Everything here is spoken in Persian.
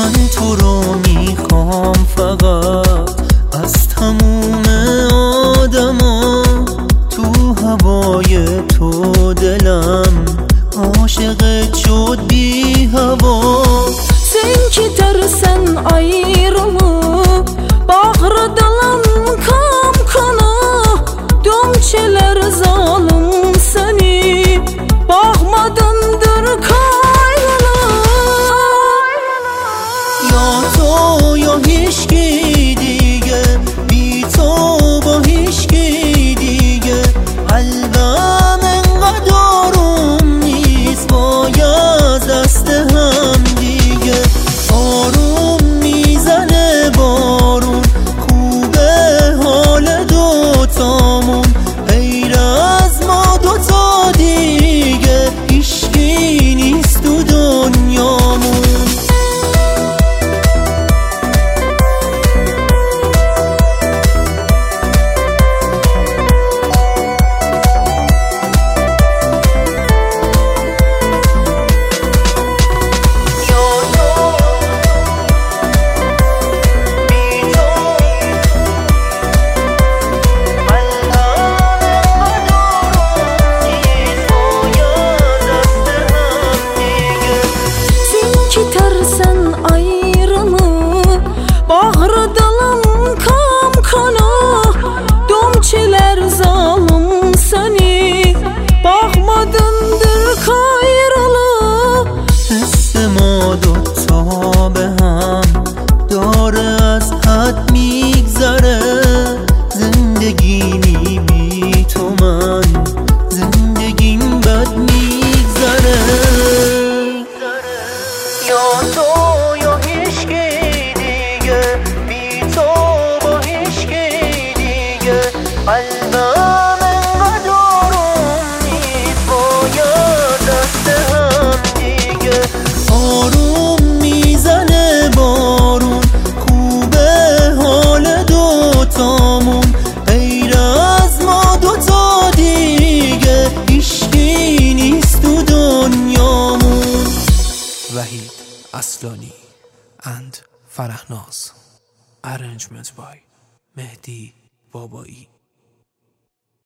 من تو رو میخوام فقط از تموم آدما، تو هوای تو دلم عاشقت شد بی هوا. Sen gidersen ayrılıp bağrı dalam kapkana, dömçeler zalim seni bakmadındır kayrana. Ya to ya hiçki دیگه بی تو با هیچکی دیگه قلبم انقدر آروم نیست باید دست هم دیگه. آروم میزنه بارون خوبه حال دوتامون، غیر از ما دوتا دیگه هیچکی نیست تو دنیامون. Gidersen ayrılıp bağrı dalam kapkana, dömçeler zalim seni bakmadındır kayrana. حس ما دوتا به هم داره از حد میگذره، زندگی بی تو من زندگیم بد میگذره. یا تو یا هیچکی دیگه بی تو با هیچکی دیگه قلبم انقدر آروم نیست باید دست هم دیگه. آروم میزنه بارون خوبه حال دوتامون، غیر از ما دوتا دیگه هیچکی نیست تو دنیامون. وحید اصلانی and فرهناز. Arrangement by مهدی بابایی.